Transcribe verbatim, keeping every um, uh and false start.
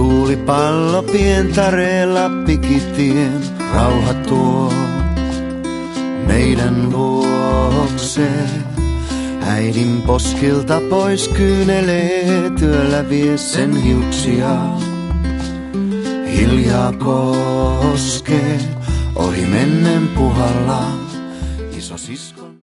Tuulipallo pientareella pikitien rauha tuo meidän luokse. Äidin poskilta pois kyynelee, työllä vie sen hiuksia. Hiljaa koskee, ohi mennen puhalla, iso sisko.